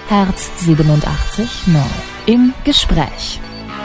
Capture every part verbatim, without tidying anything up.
Herz siebenundachtzig Neu. Im Gespräch.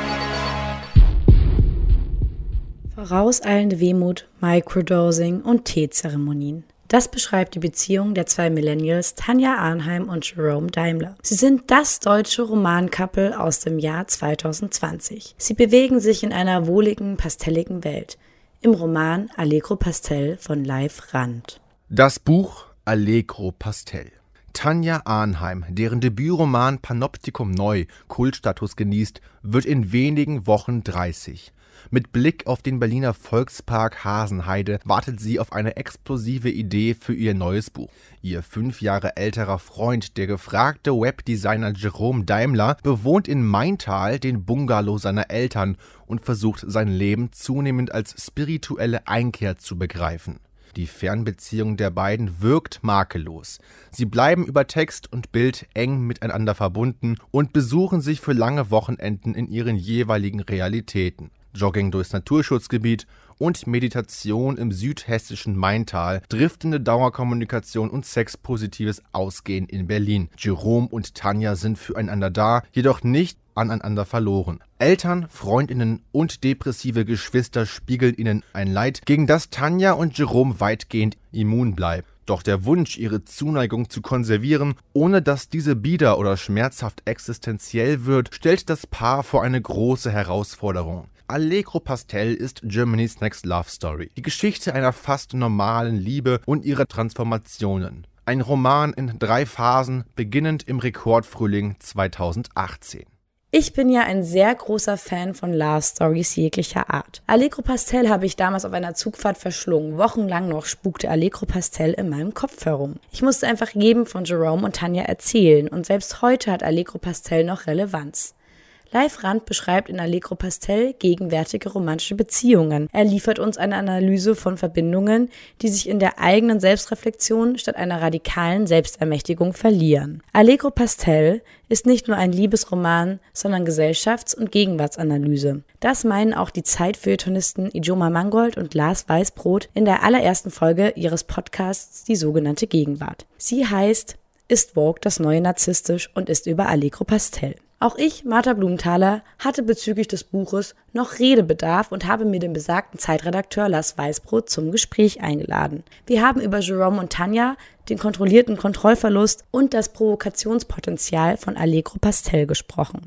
Vorauseilende Wehmut, Microdosing und Teezeremonien. Das beschreibt die Beziehung der zwei Millennials Tanja Arnheim und Jerome Daimler. Sie sind das deutsche Roman-Couple aus dem Jahr zweitausendzwanzig. Sie bewegen sich in einer wohligen, pastelligen Welt. Im Roman Allegro Pastell von Leif Rand. Das Buch Allegro Pastell. Tanja Arnheim, deren Debütroman Panoptikum Neu Kultstatus genießt, wird in wenigen Wochen dreißig. Mit Blick auf den Berliner Volkspark Hasenheide wartet sie auf eine explosive Idee für ihr neues Buch. Ihr fünf Jahre älterer Freund, der gefragte Webdesigner Jerome Daimler, bewohnt in Maintal den Bungalow seiner Eltern und versucht sein Leben zunehmend als spirituelle Einkehr zu begreifen. Die Fernbeziehung der beiden wirkt makellos. Sie bleiben über Text und Bild eng miteinander verbunden und besuchen sich für lange Wochenenden in ihren jeweiligen Realitäten. Jogging durchs Naturschutzgebiet und Meditation im südhessischen Maintal, driftende Dauerkommunikation und sexpositives Ausgehen in Berlin. Jerome und Tanja sind füreinander da, jedoch nicht aneinander verloren. Eltern, Freundinnen und depressive Geschwister spiegeln ihnen ein Leid, gegen das Tanja und Jerome weitgehend immun bleiben. Doch der Wunsch, ihre Zuneigung zu konservieren, ohne dass diese bieder oder schmerzhaft existenziell wird, stellt das Paar vor eine große Herausforderung. Allegro Pastell ist Germany's Next Love Story. Die Geschichte einer fast normalen Liebe und ihrer Transformationen. Ein Roman in drei Phasen, beginnend im Rekordfrühling zweitausendachtzehn. Ich bin ja ein sehr großer Fan von Love Stories jeglicher Art. Allegro Pastell habe ich damals auf einer Zugfahrt verschlungen. Wochenlang noch spukte Allegro Pastell in meinem Kopf herum. Ich musste einfach jedem von Jerome und Tanja erzählen und selbst heute hat Allegro Pastell noch Relevanz. Leif Rand beschreibt in Allegro Pastell gegenwärtige romantische Beziehungen. Er liefert uns eine Analyse von Verbindungen, die sich in der eigenen Selbstreflexion statt einer radikalen Selbstermächtigung verlieren. Allegro Pastell ist nicht nur ein Liebesroman, sondern Gesellschafts- und Gegenwartsanalyse. Das meinen auch die Zeit-Feuilletonisten Ijoma Mangold und Lars Weißbrot in der allerersten Folge ihres Podcasts Die sogenannte Gegenwart. Sie heißt Ist Vogue das neue narzisstisch und ist über Allegro Pastell. Auch ich, Martha Blumenthaler, hatte bezüglich des Buches noch Redebedarf und habe mir den besagten Zeitredakteur Lars Weißbrot zum Gespräch eingeladen. Wir haben über Jerome und Tanja, den kontrollierten Kontrollverlust und das Provokationspotenzial von Allegro Pastell gesprochen.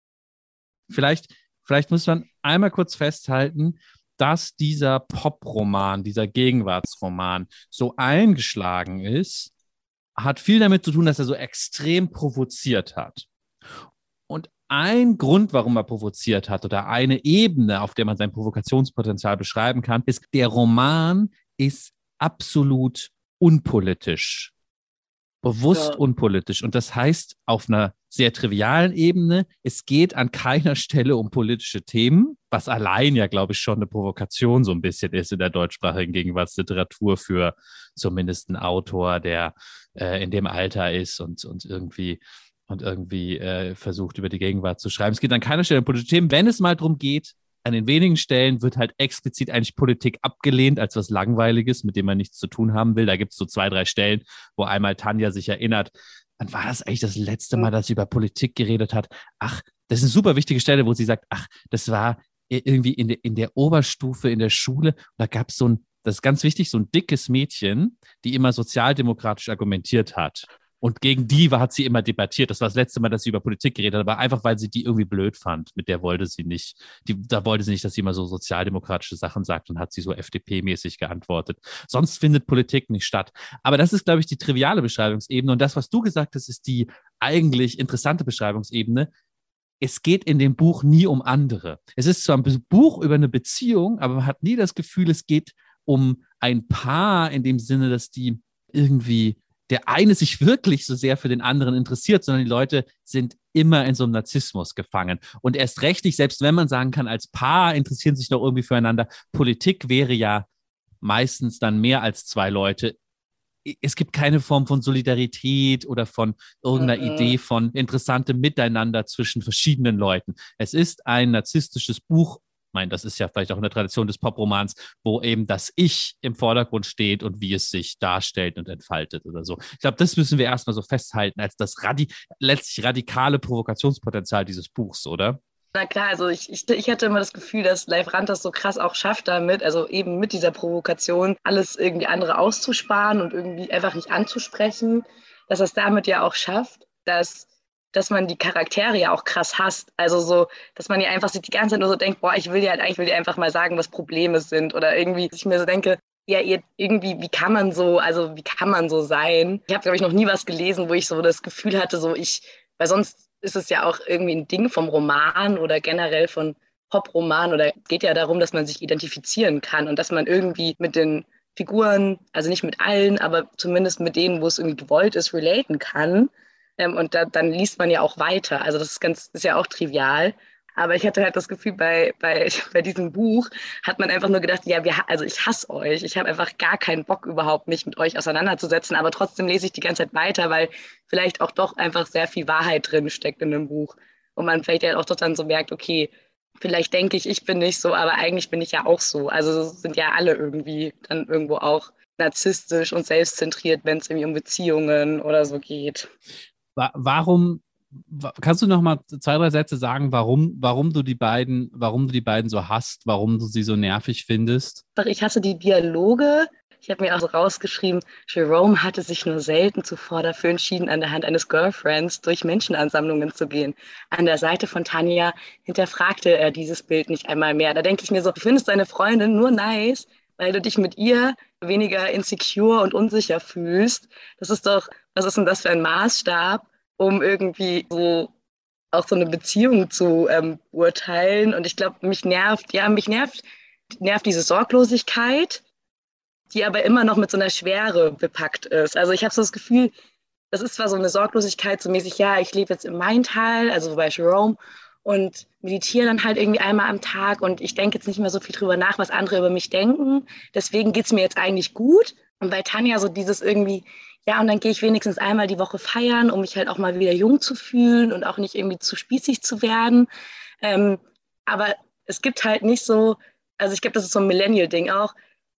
Vielleicht, vielleicht muss man einmal kurz festhalten, dass dieser Poproman, dieser Gegenwartsroman so eingeschlagen ist, hat viel damit zu tun, dass er so extrem provoziert hat. Und ein Grund, warum er provoziert hat oder eine Ebene, auf der man sein Provokationspotenzial beschreiben kann, ist, der Roman ist absolut unpolitisch. Bewusst ja. unpolitisch. Und das heißt, auf einer sehr trivialen Ebene, es geht an keiner Stelle um politische Themen, was allein ja, glaube ich, schon eine Provokation so ein bisschen ist in der deutschsprachigen Gegenwartsliteratur für zumindest einen Autor, der äh, in dem Alter ist und, und irgendwie und irgendwie äh, versucht, über die Gegenwart zu schreiben. Es geht an keiner Stelle um politische Themen. Wenn es mal darum geht, an den wenigen Stellen wird halt explizit eigentlich Politik abgelehnt als was Langweiliges, mit dem man nichts zu tun haben will. Da gibt es so zwei, drei Stellen, wo einmal Tanja sich erinnert, wann war das eigentlich das letzte Mal, dass sie über Politik geredet hat? Ach, das ist eine super wichtige Stelle, wo sie sagt, ach, das war irgendwie in der, in der Oberstufe in der Schule. Da gab es so ein, das ist ganz wichtig, so ein dickes Mädchen, die immer sozialdemokratisch argumentiert hat. Und gegen die hat sie immer debattiert. Das war das letzte Mal, dass sie über Politik geredet hat, aber einfach, weil sie die irgendwie blöd fand. Mit der wollte sie nicht, die, da wollte sie nicht, dass sie immer so sozialdemokratische Sachen sagt und hat sie so F D P-mäßig geantwortet. Sonst findet Politik nicht statt. Aber das ist, glaube ich, die triviale Beschreibungsebene. Und das, was du gesagt hast, ist die eigentlich interessante Beschreibungsebene. Es geht in dem Buch nie um andere. Es ist zwar ein Buch über eine Beziehung, aber man hat nie das Gefühl, es geht um ein Paar in dem Sinne, dass die irgendwie der eine sich wirklich so sehr für den anderen interessiert, sondern die Leute sind immer in so einem Narzissmus gefangen. Und erst recht nicht, selbst wenn man sagen kann, als Paar interessieren sich doch irgendwie füreinander. Politik wäre ja meistens dann mehr als zwei Leute. Es gibt keine Form von Solidarität oder von irgendeiner mhm. Idee von interessantem Miteinander zwischen verschiedenen Leuten. Es ist ein narzisstisches Buch meine, das ist ja vielleicht auch in der Tradition des Popromans, wo eben das Ich im Vordergrund steht und wie es sich darstellt und entfaltet oder so. Ich glaube, das müssen wir erstmal so festhalten als das radi- letztlich radikale Provokationspotenzial dieses Buchs, oder? Na klar, also ich, ich, ich hatte immer das Gefühl, dass Leif Rand das so krass auch schafft damit, also eben mit dieser Provokation, alles irgendwie andere auszusparen und irgendwie einfach nicht anzusprechen, dass er es damit ja auch schafft, dass, dass man die Charaktere ja auch krass hasst. Also so, dass man ja einfach sich die ganze Zeit nur so denkt, boah, ich will dir halt eigentlich will dir einfach mal sagen, was Probleme sind. Oder irgendwie, dass ich mir so denke, ja, ihr irgendwie, wie kann man so, also wie kann man so sein? Ich habe, glaube ich, noch nie was gelesen, wo ich so das Gefühl hatte, so ich, weil sonst ist es ja auch irgendwie ein Ding vom Roman oder generell von Poproman oder geht ja darum, dass man sich identifizieren kann und dass man irgendwie mit den Figuren, also nicht mit allen, aber zumindest mit denen, wo es irgendwie gewollt ist, relaten kann. Ähm, und da, dann liest man ja auch weiter. Also das ist ganz, ist ja auch trivial. Aber ich hatte halt das Gefühl, bei, bei, bei diesem Buch hat man einfach nur gedacht, ja, wir, also ich hasse euch. Ich habe einfach gar keinen Bock überhaupt, mich mit euch auseinanderzusetzen. Aber trotzdem lese ich die ganze Zeit weiter, weil vielleicht auch doch einfach sehr viel Wahrheit drin steckt in dem Buch. Und man vielleicht ja auch doch dann so merkt, okay, vielleicht denke ich, ich bin nicht so, aber eigentlich bin ich ja auch so. Also sind ja alle irgendwie dann irgendwo auch narzisstisch und selbstzentriert, wenn es irgendwie um Beziehungen oder so geht. Warum, kannst du noch mal zwei, drei Sätze sagen, warum, warum du die beiden, warum du die beiden so hasst, warum du sie so nervig findest? Ich hasse die Dialoge. Ich habe mir auch so rausgeschrieben, Jerome hatte sich nur selten zuvor dafür entschieden, an der Hand eines Girlfriends durch Menschenansammlungen zu gehen. An der Seite von Tanja hinterfragte er dieses Bild nicht einmal mehr. Da denke ich mir so, du findest deine Freundin nur nice, weil du dich mit ihr weniger insecure und unsicher fühlst. Das ist doch, was ist denn das für ein Maßstab, um irgendwie so auch so eine Beziehung zu ähm, beurteilen? Und ich glaube, mich nervt, ja, mich nervt, nervt diese Sorglosigkeit, die aber immer noch mit so einer Schwere bepackt ist. Also ich habe so das Gefühl, das ist zwar so eine Sorglosigkeit, so mäßig, ja, ich lebe jetzt im Maintal, also bei Jerome, und meditiere dann halt irgendwie einmal am Tag und ich denke jetzt nicht mehr so viel drüber nach, was andere über mich denken. Deswegen geht es mir jetzt eigentlich gut. Und bei Tanja so dieses irgendwie, ja, und dann gehe ich wenigstens einmal die Woche feiern, um mich halt auch mal wieder jung zu fühlen und auch nicht irgendwie zu spießig zu werden. Ähm, aber es gibt halt nicht so, also ich glaube, das ist so ein Millennial-Ding auch,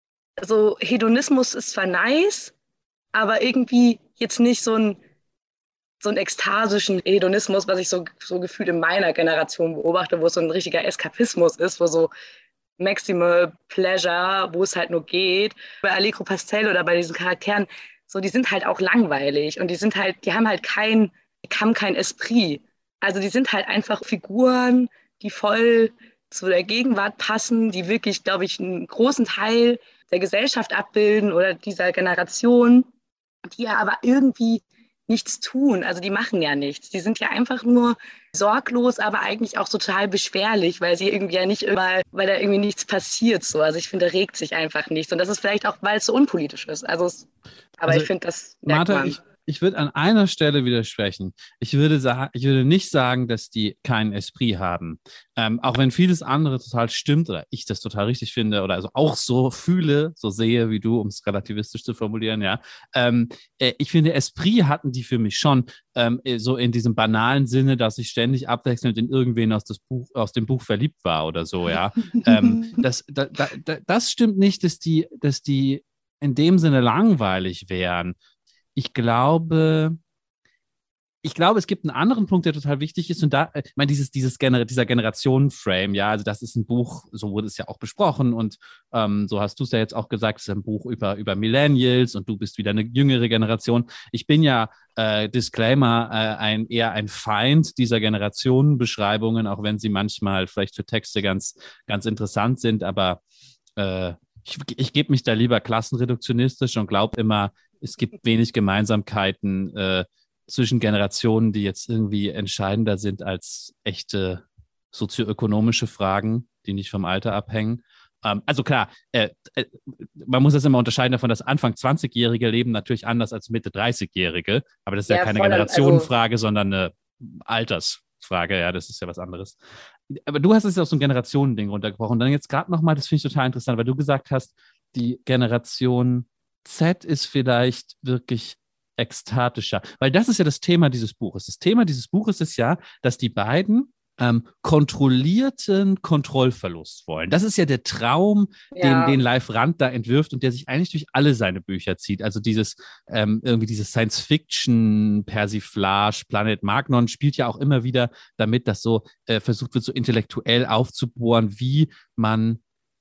so Hedonismus ist zwar nice, aber irgendwie jetzt nicht so ein so einen ekstasischen Hedonismus, was ich so, so gefühlt in meiner Generation beobachte, wo es so ein richtiger Eskapismus ist, wo so Maximal Pleasure, wo es halt nur geht. Bei Allegro Pastel oder bei diesen Charakteren, so die sind halt auch langweilig und die sind halt, die haben halt kein, die haben kein Esprit. Also die sind halt einfach Figuren, die voll zu der Gegenwart passen, die wirklich, glaube ich, einen großen Teil der Gesellschaft abbilden oder dieser Generation, die ja aber irgendwie nichts tun. Also die machen ja nichts. Die sind ja einfach nur sorglos, aber eigentlich auch total beschwerlich, weil sie irgendwie ja nicht immer, weil da irgendwie nichts passiert. So. Also ich finde, da regt sich einfach nichts. Und das ist vielleicht auch, weil es so unpolitisch ist. Also, es, aber Also, ich finde, das merkt Martha, man. ich, ich würde an einer Stelle widersprechen. Ich würde, sa- ich würde nicht sagen, dass die keinen Esprit haben. Ähm, auch wenn vieles andere total stimmt oder ich das total richtig finde oder also auch so fühle, so sehe wie du, um es relativistisch zu formulieren, ja. Ähm, äh, ich finde, Esprit hatten die für mich schon, ähm, äh, so in diesem banalen Sinne, dass ich ständig abwechselnd in irgendwen aus, das Buch, aus dem Buch verliebt war oder so, ja. ähm, das, da, da, da, das stimmt nicht, dass die, dass die in dem Sinne langweilig wären. Ich glaube, ich glaube, es gibt einen anderen Punkt, der total wichtig ist. Und da, ich meine, dieses, dieses Gener dieser Generationen-Frame, ja, also das ist ein Buch, so wurde es ja auch besprochen und ähm, so hast du es ja jetzt auch gesagt, es ist ein Buch über, über Millennials und du bist wieder eine jüngere Generation. Ich bin ja, äh, Disclaimer, äh, ein, eher ein Feind dieser Generationenbeschreibungen, auch wenn sie manchmal vielleicht für Texte ganz, ganz interessant sind, aber äh, ich, ich gebe mich da lieber klassenreduktionistisch und glaube immer, es gibt wenig Gemeinsamkeiten äh, zwischen Generationen, die jetzt irgendwie entscheidender sind als echte sozioökonomische Fragen, die nicht vom Alter abhängen. Ähm, also klar, äh, äh, man muss das immer unterscheiden davon, dass Anfang zwanzig-Jährige leben natürlich anders als Mitte dreißig-Jährige, aber das ist ja, ja keine voll, Generationenfrage, also sondern eine Altersfrage, ja, das ist ja was anderes. Aber du hast es ja auf so ein Generationending runtergebrochen. Und dann jetzt gerade nochmal, das finde ich total interessant, weil du gesagt hast, die Generation Z ist vielleicht wirklich ekstatischer. Weil das ist ja das Thema dieses Buches. Das Thema dieses Buches ist ja, dass die beiden ähm, kontrollierten Kontrollverlust wollen. Das ist ja der Traum, Ja. den, den Leif Rand da entwirft und der sich eigentlich durch alle seine Bücher zieht. Also dieses ähm, irgendwie dieses Science-Fiction-Persiflage, Planet Magnon spielt ja auch immer wieder damit, dass so äh, versucht wird, so intellektuell aufzubohren, wie man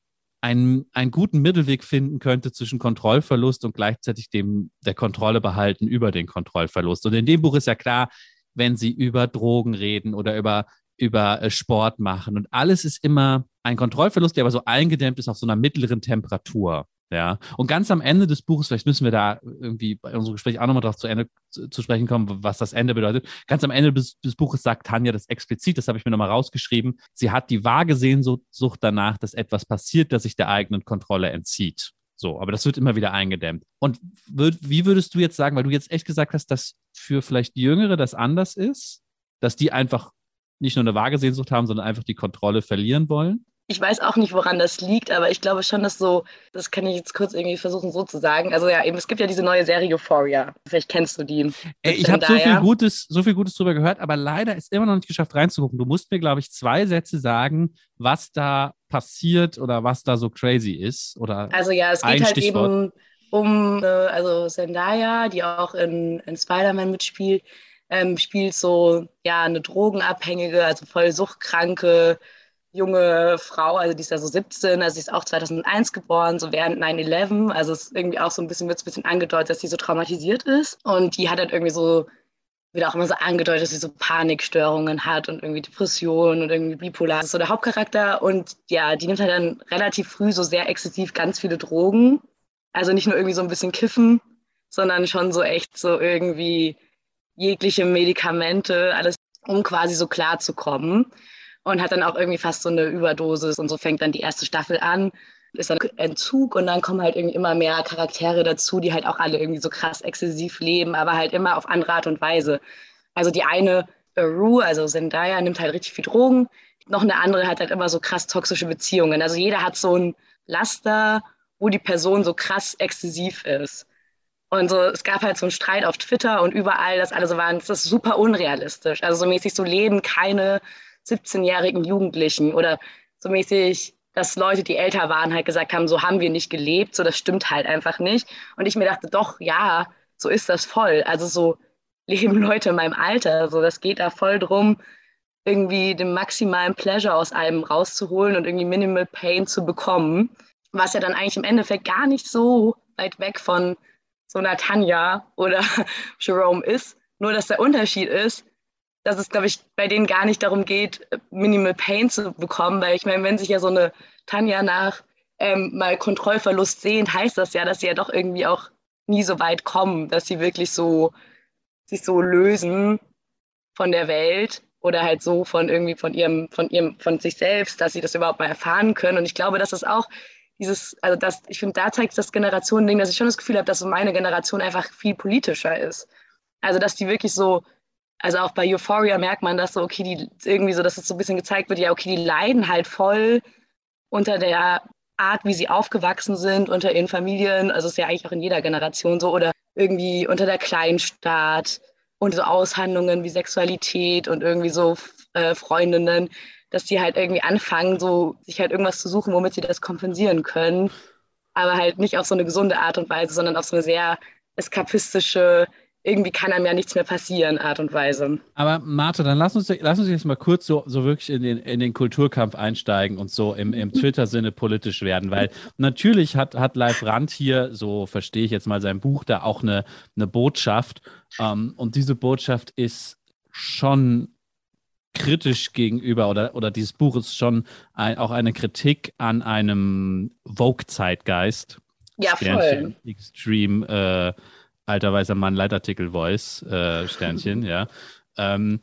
einen, einen guten Mittelweg finden könnte zwischen Kontrollverlust und gleichzeitig dem der Kontrolle behalten über den Kontrollverlust. Und in dem Buch ist ja klar, wenn sie über Drogen reden oder über über äh, Sport machen und alles ist immer ein Kontrollverlust, der aber so eingedämmt ist auf so einer mittleren Temperatur. Ja, und ganz am Ende des Buches, vielleicht müssen wir da irgendwie bei unserem Gespräch auch nochmal darauf zu Ende zu, zu sprechen kommen, was das Ende bedeutet. Ganz am Ende des, des Buches sagt Tanja das explizit, das habe ich mir nochmal rausgeschrieben. Sie hat die vage Sehnsucht danach, dass etwas passiert, das sich der eigenen Kontrolle entzieht. So, aber das wird immer wieder eingedämmt. Und würd, wie würdest du jetzt sagen, weil du jetzt echt gesagt hast, dass für vielleicht Jüngere das anders ist, dass die einfach nicht nur eine vage Sehnsucht haben, sondern einfach die Kontrolle verlieren wollen? Ich weiß auch nicht, woran das liegt, aber ich glaube schon, dass so, das kann ich jetzt kurz irgendwie versuchen so zu sagen. Also ja, eben, es gibt ja diese neue Serie Euphoria. Vielleicht kennst du die. Ey, ich habe so viel Gutes, so viel Gutes drüber gehört, aber leider ist immer noch nicht geschafft reinzugucken. Du musst mir, glaube ich, zwei Sätze sagen, was da passiert oder was da so crazy ist. Oder also ja, es geht halt Stichwort. eben um, äh, also Zendaya, die auch in, in Spider-Man mitspielt, ähm, spielt so, ja, eine drogenabhängige, also voll suchtkranke, junge Frau, also die ist ja so siebzehn, also sie ist auch zweitausendeins geboren, so während nine eleven, also es ist irgendwie auch so ein bisschen, wird es ein bisschen angedeutet, dass sie so traumatisiert ist und die hat halt irgendwie so, wird auch immer so angedeutet, dass sie so Panikstörungen hat und irgendwie Depressionen und irgendwie bipolar, das ist so der Hauptcharakter und ja, die nimmt halt dann relativ früh so sehr exzessiv ganz viele Drogen, also nicht nur irgendwie so ein bisschen kiffen, sondern schon so echt so irgendwie jegliche Medikamente, alles, um quasi so klar zu kommen. Und hat dann auch irgendwie fast so eine Überdosis und so fängt dann die erste Staffel an, ist dann Entzug und dann kommen halt irgendwie immer mehr Charaktere dazu, die halt auch alle irgendwie so krass exzessiv leben, aber halt immer auf andere Art und Weise. Also die eine, Rue, also Zendaya, nimmt halt richtig viel Drogen, noch eine andere hat halt immer so krass toxische Beziehungen. Also jeder hat so ein Laster, wo die Person so krass exzessiv ist. Und so, es gab halt so einen Streit auf Twitter und überall, dass alle so waren, das ist super unrealistisch. Also so mäßig so leben keine siebzehnjährigen Jugendlichen oder so mäßig, dass Leute, die älter waren, halt gesagt haben, so haben wir nicht gelebt, so das stimmt halt einfach nicht. Und ich mir dachte, doch, ja, so ist das voll. Also so leben Leute in meinem Alter, so das geht da voll drum, irgendwie den maximalen Pleasure aus allem rauszuholen und irgendwie Minimal Pain zu bekommen, was ja dann eigentlich im Endeffekt gar nicht so weit weg von so einer Tanja oder Jerome ist, nur dass der Unterschied ist, dass es, glaube ich, bei denen gar nicht darum geht, Minimal Pain zu bekommen, weil ich meine, wenn sich ja so eine Tanja nach ähm, mal Kontrollverlust sehnt, heißt das ja, dass sie ja doch irgendwie auch nie so weit kommen, dass sie wirklich so sich so lösen von der Welt oder halt so von irgendwie von ihrem, von ihrem, von sich selbst, dass sie das überhaupt mal erfahren können. Und ich glaube, dass es auch dieses, also das, ich finde, da zeigt das Generationending, dass ich schon das Gefühl habe, dass so meine Generation einfach viel politischer ist. Also, dass die wirklich so, also auch bei Euphoria merkt man, dass so, okay, die irgendwie so, dass es so ein bisschen gezeigt wird, ja, okay, die leiden halt voll unter der Art, wie sie aufgewachsen sind, unter ihren Familien, also ist ja eigentlich auch in jeder Generation so, oder irgendwie unter der Kleinstaat und so Aushandlungen wie Sexualität und irgendwie so äh, Freundinnen, dass die halt irgendwie anfangen, so sich halt irgendwas zu suchen, womit sie das kompensieren können, aber halt nicht auf so eine gesunde Art und Weise, sondern auf so eine sehr eskapistische, irgendwie kann einem ja nichts mehr passieren, Art und Weise. Aber Martha, dann lass uns, lass uns jetzt mal kurz so, so wirklich in den, in den Kulturkampf einsteigen und so im, im Twitter-Sinne politisch werden, weil natürlich hat, hat Leif Rand hier, so verstehe ich jetzt mal sein Buch, da auch eine, eine Botschaft ähm, und diese Botschaft ist schon kritisch gegenüber, oder, oder dieses Buch ist schon ein, auch eine Kritik an einem Vogue-Zeitgeist. Ja, Sternchen, voll. Extreme, äh, alter weißer Mann, Leitartikel Voice, äh, Sternchen, ja. Ähm,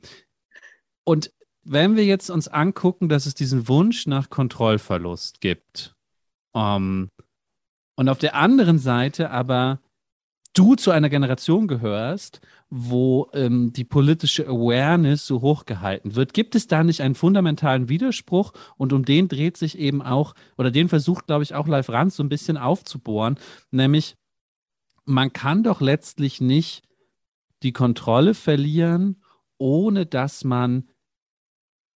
und wenn wir jetzt uns angucken, dass es diesen Wunsch nach Kontrollverlust gibt, ähm, und auf der anderen Seite aber du zu einer Generation gehörst, wo ähm, die politische Awareness so hochgehalten wird, gibt es da nicht einen fundamentalen Widerspruch? Und um den dreht sich eben auch, oder den versucht, glaube ich, auch Leif Rand so ein bisschen aufzubohren, nämlich man kann doch letztlich nicht die Kontrolle verlieren, ohne dass man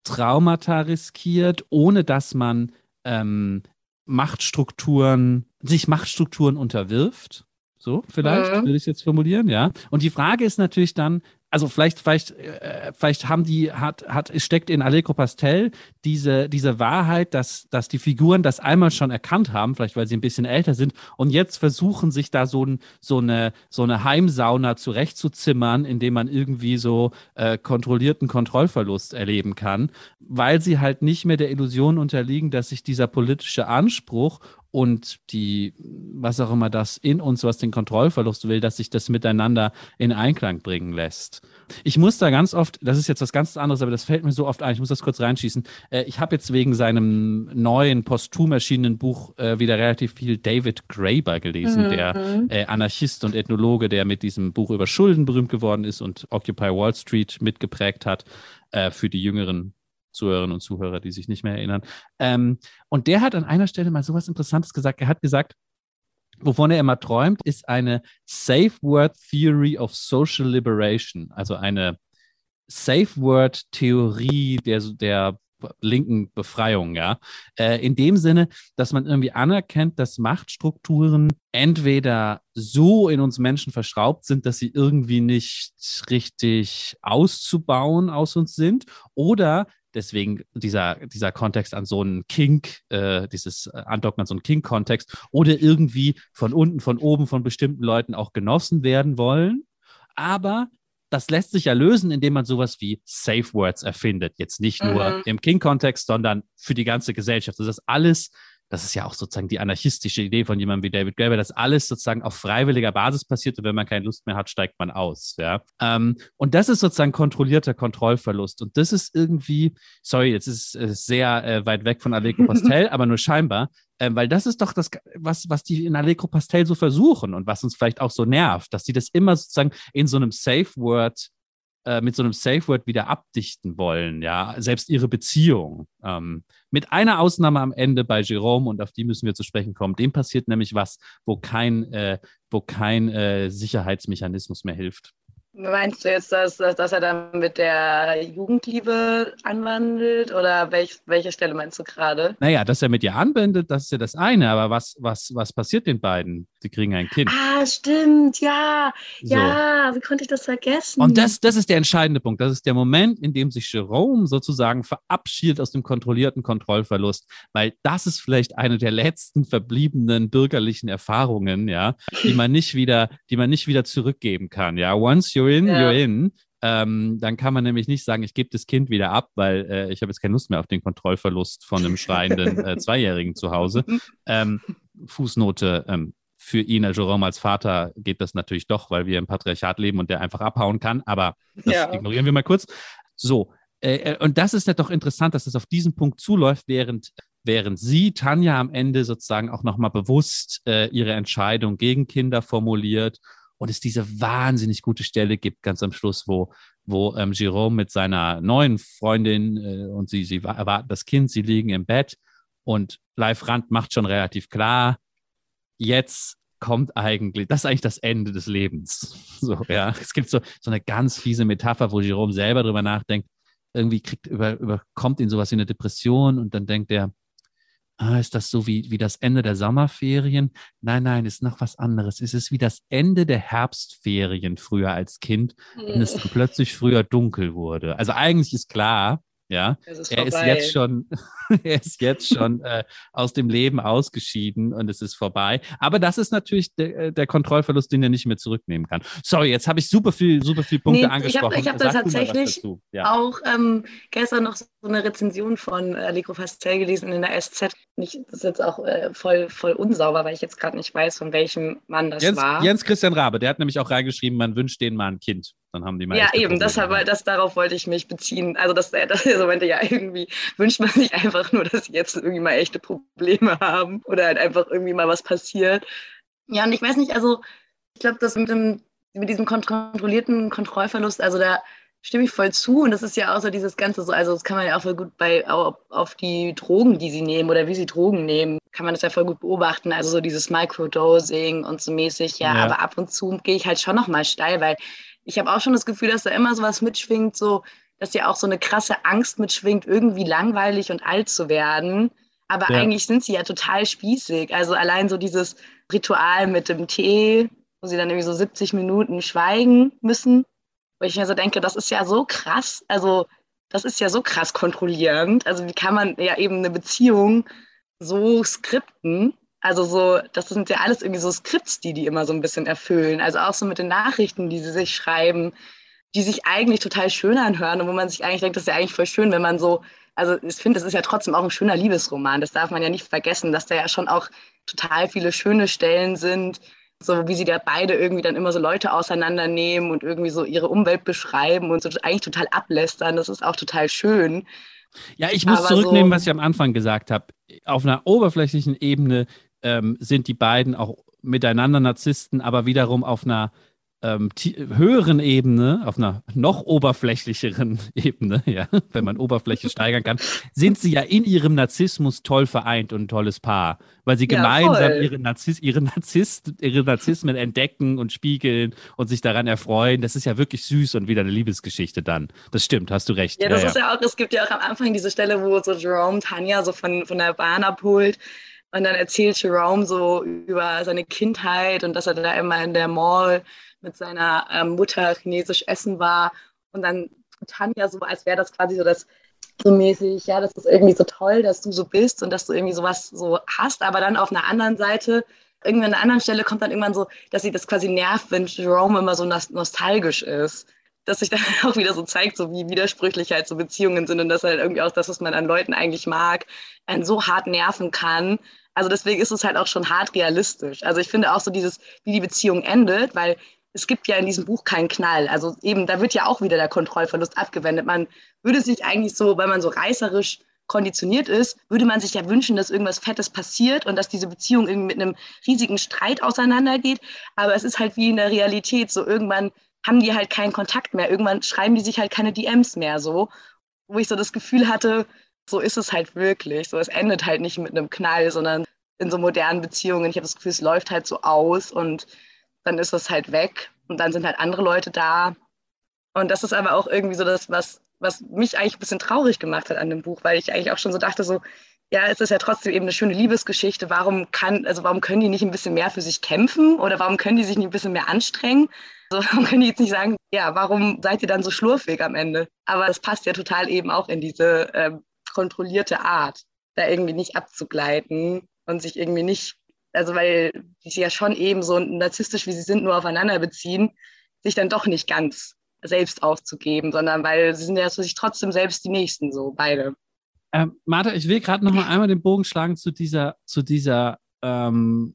Traumata riskiert, ohne dass man ähm, Machtstrukturen, sich Machtstrukturen unterwirft. So, vielleicht, Mhm. würde ich es jetzt formulieren, ja. Und die Frage ist natürlich dann, also vielleicht, vielleicht, äh, vielleicht haben die, hat, hat, es steckt in Allegro Pastel diese, diese Wahrheit, dass, dass die Figuren das einmal schon erkannt haben, vielleicht weil sie ein bisschen älter sind und jetzt versuchen, sich da so, ein, so, eine, so eine Heimsauna zurechtzuzimmern, indem man irgendwie so äh, kontrollierten Kontrollverlust erleben kann, weil sie halt nicht mehr der Illusion unterliegen, dass sich dieser politische Anspruch und die, was auch immer das in uns, was den Kontrollverlust will, dass sich das miteinander in Einklang bringen lässt. Ich muss da ganz oft, das ist jetzt was ganz anderes, aber das fällt mir so oft ein, ich muss das kurz reinschießen. Äh, ich habe jetzt wegen seinem neuen, posthum erschienenen Buch äh, wieder relativ viel David Graeber gelesen, Mhm. der äh, Anarchist und Ethnologe, der mit diesem Buch über Schulden berühmt geworden ist und Occupy Wall Street mitgeprägt hat, äh, für die jüngeren Zuhörerinnen und Zuhörer, die sich nicht mehr erinnern. Ähm, und der hat an einer Stelle mal sowas Interessantes gesagt. Er hat gesagt, wovon er immer träumt, ist eine Safe Word Theory of Social Liberation, also eine Safe Word Theorie der, der linken Befreiung, ja. Äh, in dem Sinne, dass man irgendwie anerkennt, dass Machtstrukturen entweder so in uns Menschen verschraubt sind, dass sie irgendwie nicht richtig auszubauen aus uns sind, oder deswegen dieser, dieser Kontext an so einen Kink, äh, dieses Andocken an so einen Kink-Kontext, oder irgendwie von unten, von oben, von bestimmten Leuten auch genossen werden wollen. Aber das lässt sich ja lösen, indem man sowas wie Safe Words erfindet. Jetzt nicht nur Mhm. im Kink-Kontext, sondern für die ganze Gesellschaft. Das ist alles, das ist ja auch sozusagen die anarchistische Idee von jemandem wie David Graeber, dass alles sozusagen auf freiwilliger Basis passiert und wenn man keine Lust mehr hat, steigt man aus. Ja? Ähm, und das ist sozusagen kontrollierter Kontrollverlust. Und das ist irgendwie, sorry, jetzt ist es sehr äh, weit weg von Allegro Pastel, aber nur scheinbar, äh, weil das ist doch das, was, was die in Allegro Pastel so versuchen und was uns vielleicht auch so nervt, dass sie das immer sozusagen in so einem Safe Word mit so einem Safe Word wieder abdichten wollen, ja, selbst ihre Beziehung. Ähm, mit einer Ausnahme am Ende bei Jerome, und auf die müssen wir zu sprechen kommen, dem passiert nämlich was, wo kein, äh, wo kein äh, Sicherheitsmechanismus mehr hilft. Meinst du jetzt, dass, dass, dass er dann mit der Jugendliebe anwandelt oder welch, welche Stelle meinst du gerade? Naja, dass er mit ihr anbindet, das ist ja das eine, aber was, was, was passiert den beiden? Sie kriegen ein Kind. Ah, stimmt, ja, So. ja, wie konnte ich das vergessen? Und das, das ist der entscheidende Punkt. Das ist der Moment, in dem sich Jerome sozusagen verabschiedet aus dem kontrollierten Kontrollverlust, weil das ist vielleicht eine der letzten verbliebenen bürgerlichen Erfahrungen, ja, die man nicht wieder, die man nicht wieder zurückgeben kann. Ja, once you're in, Ja. you're in. Ähm, dann kann man nämlich nicht sagen, ich gebe das Kind wieder ab, weil äh, ich habe jetzt keine Lust mehr auf den Kontrollverlust von einem schreienden äh, Zweijährigen zu Hause. Ähm, Fußnote, ähm, für ihn, Jerome als Vater, geht das natürlich doch, weil wir im Patriarchat leben und der einfach abhauen kann. Aber das Ja. ignorieren wir mal kurz. So, äh, und das ist ja doch interessant, dass es auf diesen Punkt zuläuft, während, während sie, Tanja, am Ende sozusagen auch nochmal bewusst äh, ihre Entscheidung gegen Kinder formuliert und es diese wahnsinnig gute Stelle gibt, ganz am Schluss, wo, wo ähm, Jerome mit seiner neuen Freundin äh, und sie, sie erwarten das Kind, sie liegen im Bett und Leif Rand macht schon relativ klar, jetzt kommt eigentlich, das ist eigentlich das Ende des Lebens. So, ja. Es gibt so, so eine ganz fiese Metapher, wo Jerome selber drüber nachdenkt, irgendwie kriegt, über, überkommt ihn sowas wie eine Depression und dann denkt er, ah, ist das so wie, wie das Ende der Sommerferien? Nein, nein, ist noch was anderes. Es ist wie das Ende der Herbstferien früher als Kind, wenn es dann plötzlich früher dunkel wurde. Also eigentlich ist klar, ja, Es ist er ist vorbei. jetzt schon, er ist jetzt schon äh, aus dem Leben ausgeschieden und es ist vorbei. Aber das ist natürlich de, der Kontrollverlust, den er nicht mehr zurücknehmen kann. Sorry, jetzt habe ich super viel, super viel Punkte Nee, ich angesprochen. habe ich hab da Sag du mal was tatsächlich dazu. Ja. auch ähm, gestern noch so eine Rezension von Allegro Pastel gelesen in der S Z. Nicht, das ist jetzt auch äh, voll, voll unsauber, weil ich jetzt gerade nicht weiß, von welchem Mann das Jens, war. Jens Christian Rabe, der hat nämlich auch reingeschrieben, man wünscht denen mal ein Kind. Dann haben die mal Ja, echte eben, Probleme. deshalb, das, darauf wollte ich mich beziehen. Also, dass er das so meinte, ja, irgendwie wünscht man sich einfach nur, dass sie jetzt irgendwie mal echte Probleme haben oder halt einfach irgendwie mal was passiert. Ja, und ich weiß nicht, also, ich glaube, das mit, dem, mit diesem kontrollierten Kontrollverlust, also da stimme ich voll zu. Und das ist ja auch so dieses Ganze so, also das kann man ja auch voll gut bei auf, auf die Drogen, die sie nehmen oder wie sie Drogen nehmen, kann man das ja voll gut beobachten. Also so dieses Microdosing und so mäßig, ja, Ja. aber ab und zu gehe ich halt schon nochmal steil, weil ich habe auch schon das Gefühl, dass da immer sowas mitschwingt, so, dass ja auch so eine krasse Angst mitschwingt, irgendwie langweilig und alt zu werden. Aber Ja. eigentlich sind sie ja total spießig. Also allein so dieses Ritual mit dem Tee, wo sie dann irgendwie so siebzig Minuten schweigen müssen, wo ich mir so denke, das ist ja so krass. Also das ist ja so krass kontrollierend. Also wie kann man ja eben eine Beziehung so skripten? Also so, das sind ja alles irgendwie so Skripts, die die immer so ein bisschen erfüllen. Also auch so mit den Nachrichten, die sie sich schreiben, die sich eigentlich total schön anhören und wo man sich eigentlich denkt, das ist ja eigentlich voll schön, wenn man so, also ich finde, das ist ja trotzdem auch ein schöner Liebesroman. Das darf man ja nicht vergessen, dass da ja schon auch total viele schöne Stellen sind, so wie sie da beide irgendwie dann immer so Leute auseinandernehmen und irgendwie so ihre Umwelt beschreiben und so eigentlich total ablästern. Das ist auch total schön. Ja, ich muss Aber zurücknehmen, so- was ich am Anfang gesagt habe. Auf einer oberflächlichen Ebene ähm, sind die beiden auch miteinander Narzissten, aber wiederum auf einer ähm, ti- höheren Ebene, auf einer noch oberflächlicheren Ebene, ja, wenn man Oberfläche steigern kann, sind sie ja in ihrem Narzissmus toll vereint und ein tolles Paar, weil sie Ja, gemeinsam voll. ihre, Narziss ihre, Narzisst ihre Narzissmen entdecken und spiegeln und sich daran erfreuen. Das ist ja wirklich süß und wieder eine Liebesgeschichte dann. Das stimmt, hast du recht. Ja, das ja, ist ja auch, es gibt ja auch am Anfang diese Stelle, wo so Jerome Tanja so von, von der Bahn abholt und dann erzählt Jerome so über seine Kindheit und dass er da immer in der Mall mit seiner ähm, Mutter chinesisch essen war und dann tut Tanja so, als wäre das quasi so das so mäßig, ja, das ist irgendwie so toll, dass du so bist und dass du irgendwie sowas so hast, aber dann auf einer anderen Seite, irgendwie an einer anderen Stelle kommt dann irgendwann so, dass sie das quasi nervt, wenn Jerome immer so nostalgisch ist. Dass sich dann auch wieder so zeigt, so wie widersprüchlich halt so Beziehungen sind und dass halt irgendwie auch das, was man an Leuten eigentlich mag, einen so hart nerven kann. Also deswegen ist es halt auch schon hart realistisch. Also ich finde auch so dieses, wie die Beziehung endet, weil es gibt ja in diesem Buch keinen Knall. Also eben, da wird ja auch wieder der Kontrollverlust abgewendet. Man würde sich eigentlich so, weil man so reißerisch konditioniert ist, würde man sich ja wünschen, dass irgendwas Fettes passiert und dass diese Beziehung irgendwie mit einem riesigen Streit auseinandergeht. Aber es ist halt wie in der Realität so, irgendwann haben die halt keinen Kontakt mehr. Irgendwann schreiben die sich halt keine D Ms mehr so, wo ich so das Gefühl hatte, so ist es halt wirklich. So, es endet halt nicht mit einem Knall, sondern in so modernen Beziehungen. Ich habe das Gefühl, es läuft halt so aus und dann ist es halt weg und dann sind halt andere Leute da. Und das ist aber auch irgendwie so das, was, was mich eigentlich ein bisschen traurig gemacht hat an dem Buch, weil ich eigentlich auch schon so dachte, so, ja, es ist ja trotzdem eben eine schöne Liebesgeschichte. Warum kann, also warum können die nicht ein bisschen mehr für sich kämpfen oder warum können die sich nicht ein bisschen mehr anstrengen? Also warum können die jetzt nicht sagen, ja, warum seid ihr dann so schlurfig am Ende? Aber das passt ja total eben auch in diese ähm, kontrollierte Art, da irgendwie nicht abzugleiten und sich irgendwie nicht, also weil die sich ja schon eben so narzisstisch, wie sie sind, nur aufeinander beziehen, sich dann doch nicht ganz selbst aufzugeben, sondern weil sie sind ja sich trotzdem selbst die Nächsten, so beide. Ähm, Martha, ich will gerade noch mal einmal den Bogen schlagen zu dieser, zu dieser ähm,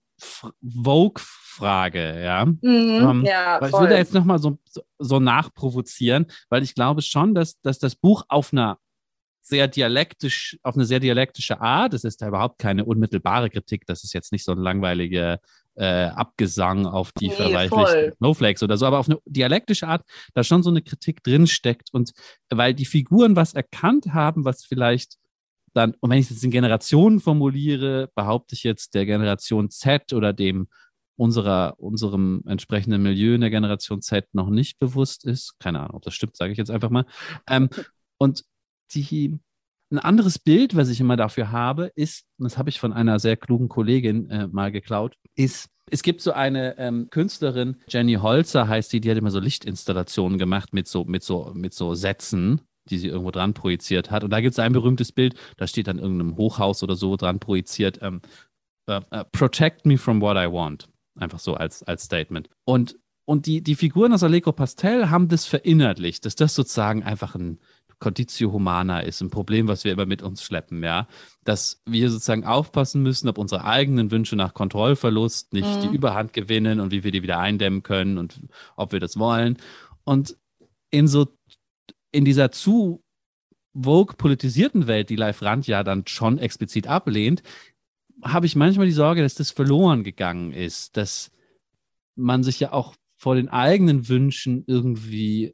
Vogue-Frage, ja. Mhm, ähm, ja, weil ich voll. will da jetzt noch mal so, so, so nachprovozieren, weil ich glaube schon, dass, dass das Buch auf einer sehr dialektisch, auf eine sehr dialektische Art, es ist da überhaupt keine unmittelbare Kritik, das ist jetzt nicht so ein langweiliger äh, Abgesang auf die Nee, verweichlichten voll. Snowflakes oder so, aber auf eine dialektische Art, da schon so eine Kritik drinsteckt und weil die Figuren was erkannt haben, was vielleicht dann, und wenn ich es jetzt in Generationen formuliere, behaupte ich jetzt der Generation Z oder dem unserer, unserem entsprechenden Milieu in der Generation Z noch nicht bewusst ist. Keine Ahnung, ob das stimmt, sage ich jetzt einfach mal. Ähm, und die, ein anderes Bild, was ich immer dafür habe, ist, und das habe ich von einer sehr klugen Kollegin äh, mal geklaut, ist, es gibt so eine ähm, Künstlerin, Jenny Holzer heißt die, die hat immer so Lichtinstallationen gemacht mit so, mit so, mit so Sätzen, die sie irgendwo dran projiziert hat. Und da gibt es ein berühmtes Bild, da steht dann irgendeinem Hochhaus oder so dran projiziert, ähm, uh, uh, Protect me from what I want. Einfach so als, als Statement. Und, und die, die Figuren aus Allegro Pastel haben das verinnerlicht, dass das sozusagen einfach ein Conditio Humana ist, ein Problem, was wir immer mit uns schleppen, ja. Dass wir sozusagen aufpassen müssen, ob unsere eigenen Wünsche nach Kontrollverlust nicht Mhm. die Überhand gewinnen und wie wir die wieder eindämmen können und ob wir das wollen. Und in so in dieser zu Vogue politisierten Welt, die Live Rand ja dann schon explizit ablehnt, habe ich manchmal die Sorge, dass das verloren gegangen ist, dass man sich ja auch vor den eigenen Wünschen irgendwie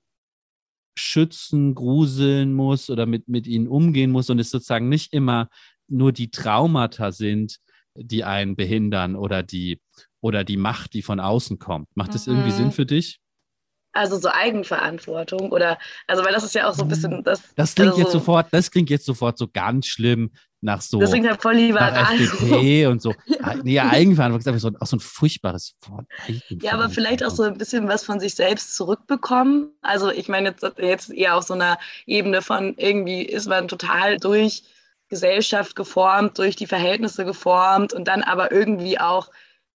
schützen, gruseln muss oder mit, mit ihnen umgehen muss und es sozusagen nicht immer nur die Traumata sind, die einen behindern oder die, oder die Macht, die von außen kommt. Macht das irgendwie Mhm. Sinn für dich? Also so Eigenverantwortung oder, also weil das ist ja auch so ein bisschen das. Das klingt also jetzt so, sofort, das klingt jetzt sofort so ganz schlimm nach so, das klingt halt voll nach liberal. F D P und so. Ja. Nee, Eigenverantwortung ist einfach so, auch so ein furchtbares Wort. Ja, aber vielleicht auch so ein bisschen was von sich selbst zurückbekommen. Also ich meine jetzt, jetzt eher auf so einer Ebene von irgendwie ist man total durch Gesellschaft geformt, durch die Verhältnisse geformt und dann aber irgendwie auch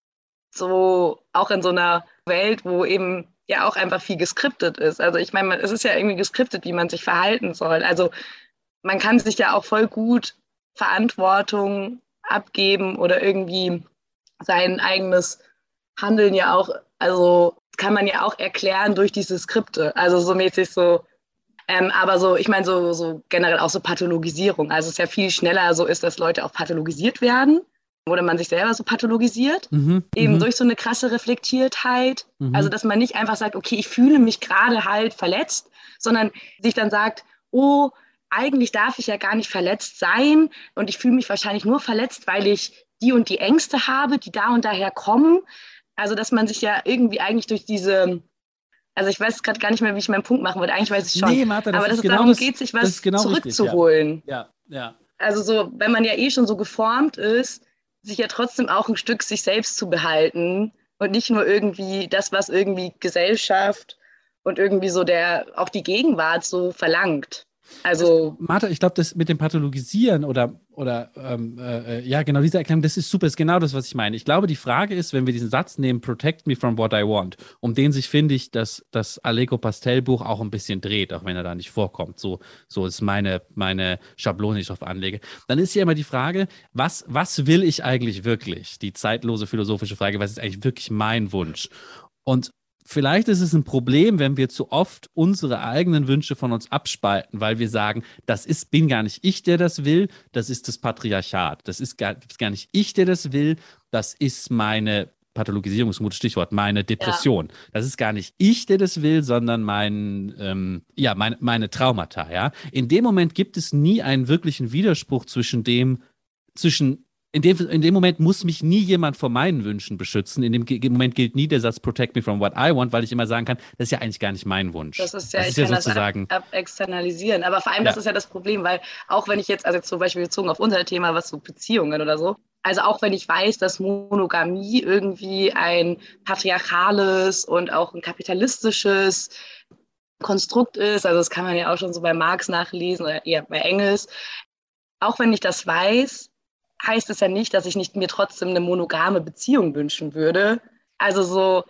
so, auch in so einer Welt, wo eben ja auch einfach viel geskriptet ist. Also ich meine, es ist ja irgendwie geskriptet, wie man sich verhalten soll. Also man kann sich ja auch voll gut Verantwortung abgeben oder irgendwie sein eigenes Handeln ja auch, also kann man ja auch erklären durch diese Skripte. Also so mäßig so, ähm, aber so, ich meine so, so generell auch so Pathologisierung. Also es ist ja viel schneller so ist, dass Leute auch pathologisiert werden oder man sich selber so pathologisiert, Mhm, eben mhm, durch so eine krasse Reflektiertheit. mhm. Also dass man nicht einfach sagt, okay, ich fühle mich gerade halt verletzt, sondern sich dann sagt, oh, eigentlich darf ich ja gar nicht verletzt sein und ich fühle mich wahrscheinlich nur verletzt, weil ich die und die Ängste habe, die da und daher kommen. Also dass man sich ja irgendwie eigentlich durch diese, also ich weiß gerade gar nicht mehr, wie ich meinen Punkt machen würde, eigentlich weiß ich schon, Nee, Martha, das aber dass ist es genau darum das, geht, sich das was ist genau richtig, ja. zurückzuholen. Ja, ja. Also so, wenn man ja eh schon so geformt ist, sich ja trotzdem auch ein Stück sich selbst zu behalten und nicht nur irgendwie das, was irgendwie Gesellschaft und irgendwie so der, auch die Gegenwart so verlangt. Also Martha, ich glaube, das mit dem Pathologisieren oder, oder ähm, äh, ja, genau diese Erklärung, das ist super, ist genau das, was ich meine. Ich glaube, die Frage ist, wenn wir diesen Satz nehmen, protect me from what I want, um den sich, finde ich, das, das Allegro Pastel-Buch auch ein bisschen dreht, auch wenn er da nicht vorkommt. So, so ist meine, meine Schablone, die ich darauf anlege. Dann ist ja immer die Frage, was, was will ich eigentlich wirklich? Die zeitlose philosophische Frage, was ist eigentlich wirklich mein Wunsch? Und vielleicht ist es ein Problem, wenn wir zu oft unsere eigenen Wünsche von uns abspalten, weil wir sagen, das ist, bin gar nicht ich, der das will, das ist das Patriarchat. Das ist gar, das ist gar nicht ich, der das will, das ist meine Pathologisierung, ist ein gutes Stichwort, meine Depression. Ja. Das ist gar nicht ich, der das will, sondern mein, ähm, ja, meine, meine Traumata. Ja? In dem Moment gibt es nie einen wirklichen Widerspruch zwischen dem, zwischen In dem, in dem Moment muss mich nie jemand vor meinen Wünschen beschützen. In dem Ge Moment gilt nie der Satz Protect me from what I want, weil ich immer sagen kann, das ist ja eigentlich gar nicht mein Wunsch. Das ist ja, das ich ist ja kann sozusagen das ab, ab externalisieren. Aber vor allem, ja. das ist ja das Problem, weil auch wenn ich jetzt, also jetzt zum Beispiel bezogen auf unser Thema, was so Beziehungen oder so, also auch wenn ich weiß, dass Monogamie irgendwie ein patriarchales und auch ein kapitalistisches Konstrukt ist, also das kann man ja auch schon so bei Marx nachlesen oder eher bei Engels, auch wenn ich das weiß, heißt es ja nicht, dass ich nicht mir trotzdem eine monogame Beziehung wünschen würde. Also so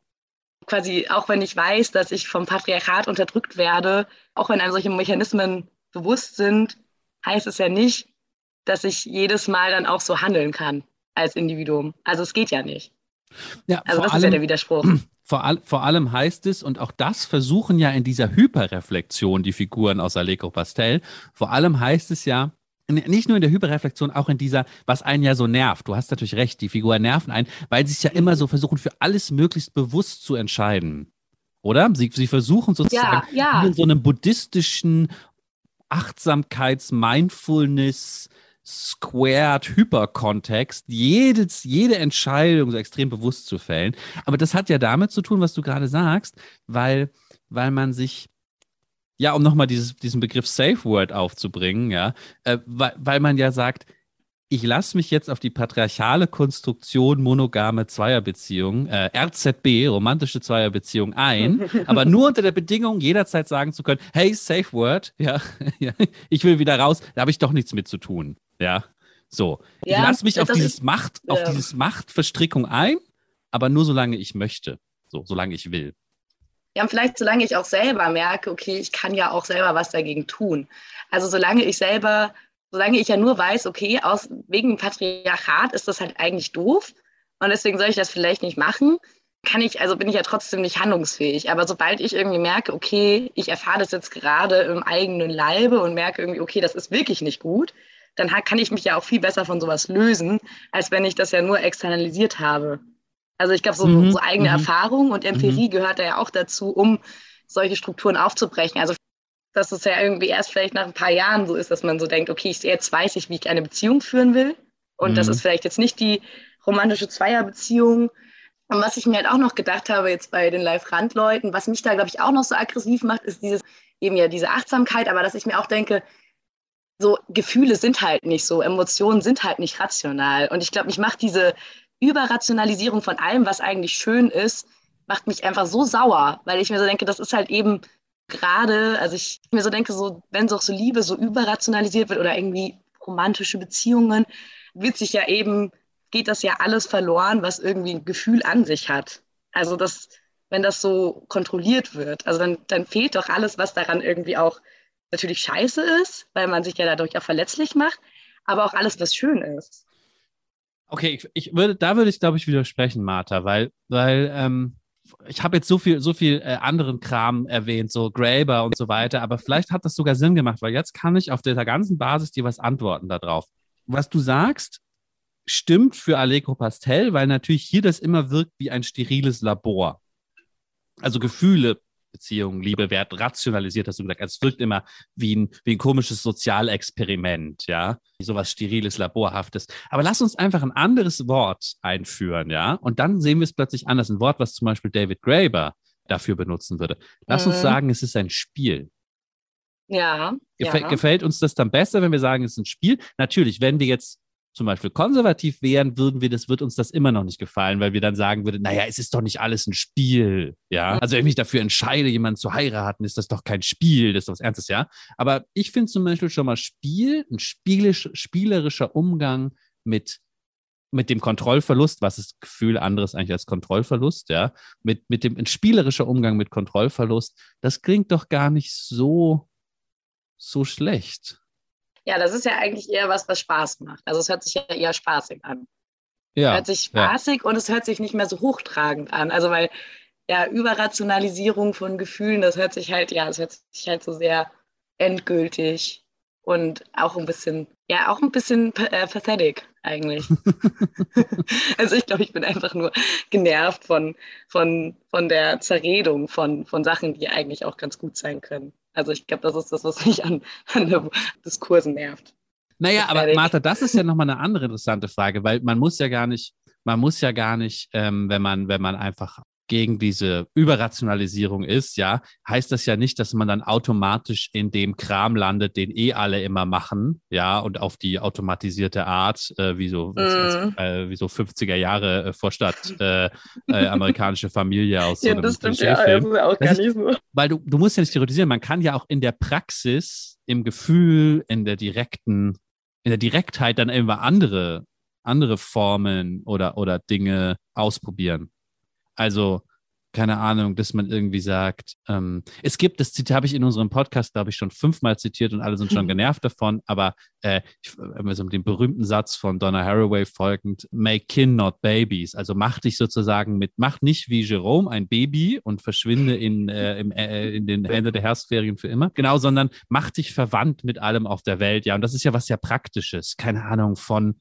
quasi, auch wenn ich weiß, dass ich vom Patriarchat unterdrückt werde, auch wenn einem solche Mechanismen bewusst sind, heißt es ja nicht, dass ich jedes Mal dann auch so handeln kann als Individuum. Also es geht ja nicht. Ja, also das allem, ist ja der Widerspruch. Vor, all, vor allem heißt es, und auch das versuchen ja in dieser Hyperreflexion die Figuren aus Allegro Pastel, vor allem heißt es ja, nicht nur in der Hyperreflexion, auch in dieser, was einen ja so nervt. Du hast natürlich recht, die Figuren nerven einen, weil sie sich ja immer so versuchen, für alles möglichst bewusst zu entscheiden. Oder? Sie, sie versuchen sozusagen ja, ja. in so einem buddhistischen Achtsamkeits-, Mindfulness- Squared Hyperkontext, jedes, jede Entscheidung so extrem bewusst zu fällen. Aber das hat ja damit zu tun, was du gerade sagst, weil, weil man sich, ja, um nochmal diesen Begriff Safe Word aufzubringen, ja, äh, weil, weil man ja sagt, ich lasse mich jetzt auf die patriarchale Konstruktion monogame Zweierbeziehung, äh, R Z B, romantische Zweierbeziehung ein, aber nur unter der Bedingung, jederzeit sagen zu können, hey, Safe Word, ja, ja ich will wieder raus, da habe ich doch nichts mit zu tun. Ja, so. Ja, ich lasse mich auf dieses ich, Macht, ja. auf dieses Machtverstrickung ein, aber nur solange ich möchte. So, solange ich will. Ja, und vielleicht solange ich auch selber merke, okay, ich kann ja auch selber was dagegen tun. Also solange ich selber, solange ich ja nur weiß, okay, aus, wegen Patriarchat ist das halt eigentlich doof und deswegen soll ich das vielleicht nicht machen, kann ich, also bin ich ja trotzdem nicht handlungsfähig. Aber sobald ich irgendwie merke, okay, ich erfahre das jetzt gerade im eigenen Leibe und merke irgendwie, okay, das ist wirklich nicht gut, dann kann ich mich ja auch viel besser von sowas lösen, als wenn ich das ja nur externalisiert habe. Also ich glaube, so, mhm. so eigene mhm. Erfahrung und Empirie mhm. gehört da ja auch dazu, um solche Strukturen aufzubrechen. Also dass es ja irgendwie erst vielleicht nach ein paar Jahren so ist, dass man so denkt, okay, jetzt weiß ich, wie ich eine Beziehung führen will. Und mhm. das ist vielleicht jetzt nicht die romantische Zweierbeziehung, Und was ich mir halt auch noch gedacht habe, jetzt bei den Live-Rand-Leuten, was mich da, glaube ich, auch noch so aggressiv macht, ist dieses, eben ja diese Achtsamkeit, aber dass ich mir auch denke, so Gefühle sind halt nicht so, Emotionen sind halt nicht rational. Und ich glaube, mich macht diese Überrationalisierung von allem, was eigentlich schön ist, macht mich einfach so sauer, weil ich mir so denke, das ist halt eben gerade, also ich mir so denke, so, wenn so auch so Liebe so überrationalisiert wird oder irgendwie romantische Beziehungen, wird sich ja eben, geht das ja alles verloren, was irgendwie ein Gefühl an sich hat. Also das, wenn das so kontrolliert wird, also dann, dann fehlt doch alles, was daran irgendwie auch natürlich scheiße ist, weil man sich ja dadurch auch verletzlich macht, aber auch alles, was schön ist. Okay, ich, ich würde, da würde ich, glaube ich, widersprechen, Martha, weil, weil ähm, ich habe jetzt so viel, so viel äh, anderen Kram erwähnt, so Graeber und so weiter, aber vielleicht hat das sogar Sinn gemacht, weil jetzt kann ich auf dieser ganzen Basis dir was antworten darauf. Was du sagst, stimmt für Allegro Pastel, weil natürlich hier das immer wirkt wie ein steriles Labor. Also Gefühle, Beziehungen, Liebe wird rationalisiert, hast du gesagt. Es wirkt immer wie ein, wie ein komisches Sozialexperiment, ja, wie sowas Steriles, Laborhaftes. Aber lass uns einfach ein anderes Wort einführen, ja, und dann sehen wir es plötzlich anders. Ein Wort, was zum Beispiel David Graeber dafür benutzen würde. Lass mhm. uns sagen, es ist ein Spiel. Ja, Gefäl- ja. Gefällt uns das dann besser, wenn wir sagen, es ist ein Spiel? Natürlich, wenn wir jetzt zum Beispiel konservativ wären, würden wir das, wird uns das immer noch nicht gefallen, weil wir dann sagen würden, naja, es ist doch nicht alles ein Spiel, ja. Also wenn ich mich dafür entscheide, jemanden zu heiraten, ist das doch kein Spiel, das ist was Ernstes, ja. Aber ich finde zum Beispiel schon mal Spiel, ein spielisch, spielerischer Umgang mit, mit dem Kontrollverlust, was ist Gefühl anderes eigentlich als Kontrollverlust, ja. Mit, mit dem, ein spielerischer Umgang mit Kontrollverlust, das klingt doch gar nicht so, so schlecht. Ja, das ist ja eigentlich eher was, was Spaß macht. Also es hört sich ja eher spaßig an. Ja, es hört sich spaßig ja. und es hört sich nicht mehr so hochtragend an. Also weil ja Überrationalisierung von Gefühlen, das hört sich halt, ja, das hört sich halt so sehr endgültig und auch ein bisschen, ja, auch ein bisschen äh, pathetic eigentlich. Also ich glaube, ich bin einfach nur genervt von, von, von der Zerredung von, von Sachen, die eigentlich auch ganz gut sein können. Also ich glaube, das ist das, was mich an, an der Diskursen nervt. Naja, aber Martha, das ist ja nochmal eine andere interessante Frage, weil man muss ja gar nicht, man muss ja gar nicht, ähm, wenn man, wenn man einfach gegen diese Überrationalisierung ist, ja, heißt das ja nicht, dass man dann automatisch in dem Kram landet, den eh alle immer machen, ja, und auf die automatisierte Art, äh, wie so, mm. äh, wie so fünfziger Jahre äh, Vorstadt, äh, äh, amerikanische Familie aus so ja, einem das stimmt, ja, das ist ja auch gar nicht so. Weil du, du musst ja nicht theoretisieren, man kann ja auch in der Praxis, im Gefühl, in der direkten, in der Direktheit dann immer andere, andere Formen oder, oder Dinge ausprobieren. Also, keine Ahnung, dass man irgendwie sagt, ähm, es gibt, das Zitat habe ich in unserem Podcast, glaube ich, schon fünfmal zitiert und alle sind schon genervt davon, aber äh, ich, also mit dem berühmten Satz von Donna Haraway folgend, make kin, not babies, also mach dich sozusagen mit, mach nicht wie Jerome ein Baby und verschwinde in, äh, im, äh, in den Ende der Herbstferien für immer, genau, sondern mach dich verwandt mit allem auf der Welt, ja, und das ist ja was sehr Praktisches, keine Ahnung, von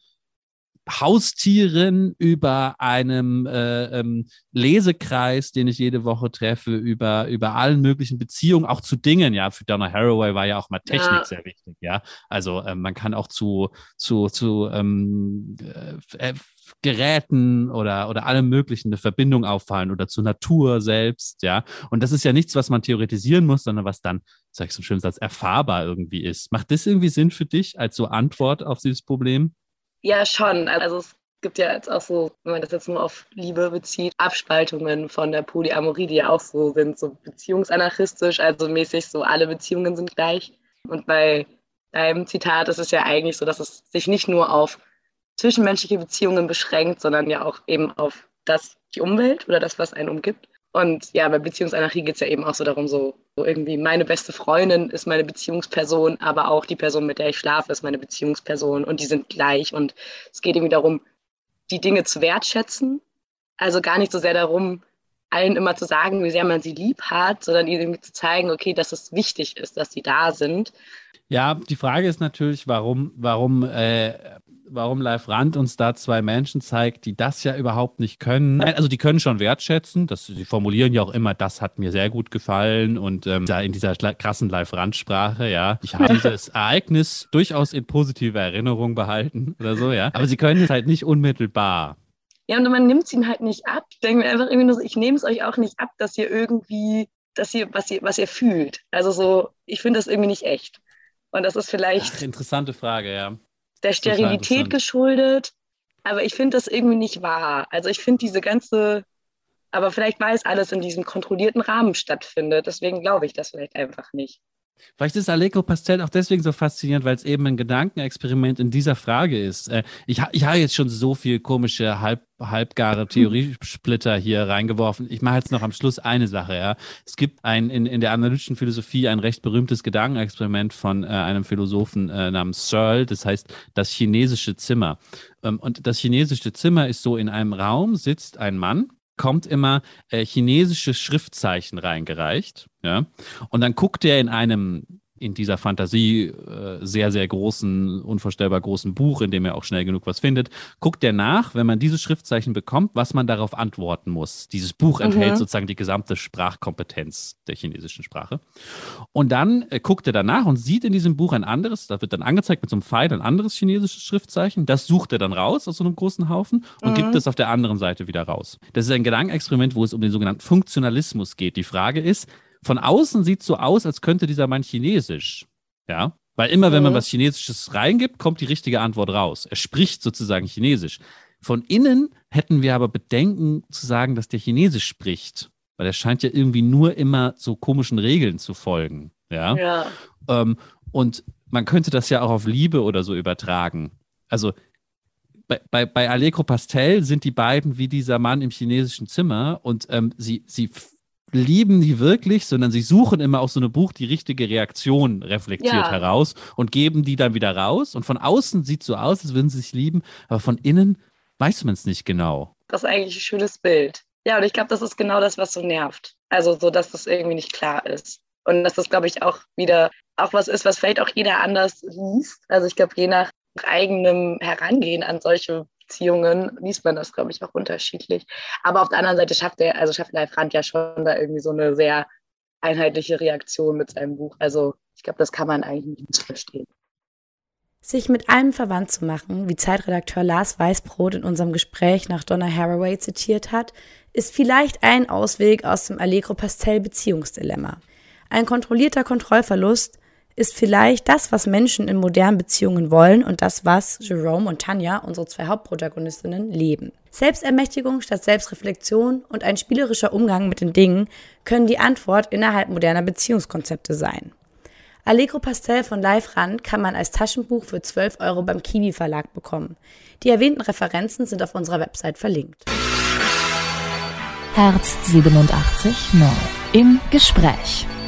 Haustieren über einem äh, ähm, Lesekreis, den ich jede Woche treffe, über, über allen möglichen Beziehungen, auch zu Dingen, ja, für Donna Haraway war ja auch mal Technik ja. sehr wichtig, ja, also ähm, man kann auch zu, zu, zu ähm, äh, Geräten oder, oder allem möglichen eine Verbindung auffallen oder zur Natur selbst, ja, und das ist ja nichts, was man theoretisieren muss, sondern was dann, sag ich so einen schönen Satz, erfahrbar irgendwie ist. Macht das irgendwie Sinn für dich als so Antwort auf dieses Problem? Ja, schon. Also es gibt ja jetzt auch so, wenn man das jetzt nur auf Liebe bezieht, Abspaltungen von der Polyamorie, die ja auch so sind, so beziehungsanarchistisch, also mäßig so, alle Beziehungen sind gleich. Und bei deinem Zitat ist es ja eigentlich so, dass es sich nicht nur auf zwischenmenschliche Beziehungen beschränkt, sondern ja auch eben auf das, die Umwelt oder das, was einen umgibt. Und ja, bei Beziehungsanarchie geht es ja eben auch so darum, so, so irgendwie meine beste Freundin ist meine Beziehungsperson, aber auch die Person, mit der ich schlafe, ist meine Beziehungsperson und die sind gleich. Und es geht irgendwie darum, die Dinge zu wertschätzen. Also gar nicht so sehr darum, allen immer zu sagen, wie sehr man sie lieb hat, sondern ihnen irgendwie zu zeigen, okay, dass es wichtig ist, dass sie da sind. Ja, die Frage ist natürlich, warum, warum, äh, warum Live-Rand uns da zwei Menschen zeigt, die das ja überhaupt nicht können. Nein, also die können schon wertschätzen, das, die formulieren ja auch immer, das hat mir sehr gut gefallen und ähm, da in dieser krassen Live-Rand-Sprache, ja. Ich habe dieses Ereignis durchaus in positiver Erinnerung behalten oder so, ja. Aber sie können es halt nicht unmittelbar. Ja, und man nimmt es ihm halt nicht ab. Ich denke mir einfach irgendwie nur so, ich nehme es euch auch nicht ab, dass ihr irgendwie, dass ihr, was ihr, was ihr fühlt. Also so, ich finde das irgendwie nicht echt. Und das ist vielleicht Ach, interessante Frage, ja. der Sterilität geschuldet, aber ich finde das irgendwie nicht wahr. Also ich finde diese ganze, aber vielleicht weil es alles in diesem kontrollierten Rahmen stattfindet, deswegen glaube ich das vielleicht einfach nicht. Vielleicht ist Allegro Pastel auch deswegen so faszinierend, weil es eben ein Gedankenexperiment in dieser Frage ist. Äh, ich, ich habe jetzt schon so viel komische, halb, halbgare Theoriesplitter hier reingeworfen. Ich mache jetzt noch am Schluss eine Sache. Ja. Es gibt ein, in, in der analytischen Philosophie ein recht berühmtes Gedankenexperiment von äh, einem Philosophen äh, namens Searle, das heißt das chinesische Zimmer. Ähm, und das chinesische Zimmer ist so, in einem Raum sitzt ein Mann, kommt immer äh, chinesische Schriftzeichen reingereicht, ja, und dann guckt er in einem, in dieser Fantasie äh, sehr, sehr großen, unvorstellbar großen Buch, in dem er auch schnell genug was findet, guckt er nach, wenn man diese Schriftzeichen bekommt, was man darauf antworten muss. Dieses Buch enthält mhm. sozusagen die gesamte Sprachkompetenz der chinesischen Sprache. Und dann äh, guckt er danach und sieht in diesem Buch ein anderes, da wird dann angezeigt mit so einem Pfeil ein anderes chinesisches Schriftzeichen, das sucht er dann raus aus so einem großen Haufen und mhm. gibt es auf der anderen Seite wieder raus. Das ist ein Gedankenexperiment, wo es um den sogenannten Funktionalismus geht. Die Frage ist, von außen sieht es so aus, als könnte dieser Mann Chinesisch. Ja, weil immer, mhm. wenn man was Chinesisches reingibt, kommt die richtige Antwort raus. Er spricht sozusagen Chinesisch. Von innen hätten wir aber Bedenken zu sagen, dass der Chinesisch spricht. Weil er scheint ja irgendwie nur immer so komischen Regeln zu folgen. Ja. ja. Ähm, und man könnte das ja auch auf Liebe oder so übertragen. Also bei, bei, bei Allegro Pastel sind die beiden wie dieser Mann im chinesischen Zimmer und ähm, sie, sie lieben die wirklich, sondern sie suchen immer aus so einem Buch die richtige Reaktion reflektiert ja. heraus und geben die dann wieder raus. Und von außen sieht es so aus, als würden sie sich lieben, aber von innen weiß man es nicht genau. Das ist eigentlich ein schönes Bild. Ja, und ich glaube, das ist genau das, was so nervt. Also so, dass das irgendwie nicht klar ist. Und dass das, glaube ich, auch wieder auch was ist, was vielleicht auch jeder anders liest. Also ich glaube, je nach eigenem Herangehen an solche Beziehungen liest man das, glaube ich, auch unterschiedlich. Aber auf der anderen Seite schafft er, also schafft Leif Rand ja schon da irgendwie so eine sehr einheitliche Reaktion mit seinem Buch. Also ich glaube, das kann man eigentlich nicht verstehen. Sich mit allem verwandt zu machen, wie Zeitredakteur Lars Weißbrot in unserem Gespräch nach Donna Haraway zitiert hat, ist vielleicht ein Ausweg aus dem Allegro Pastel Beziehungsdilemma. Ein kontrollierter Kontrollverlust ist vielleicht das, was Menschen in modernen Beziehungen wollen und das, was Jerome und Tanja, unsere zwei Hauptprotagonistinnen, leben. Selbstermächtigung statt Selbstreflexion und ein spielerischer Umgang mit den Dingen können die Antwort innerhalb moderner Beziehungskonzepte sein. Allegro Pastel von Leif Rand kann man als Taschenbuch für zwölf Euro beim Kiwi Verlag bekommen. Die erwähnten Referenzen sind auf unserer Website verlinkt. Herz siebenundachtzig Neu im Gespräch.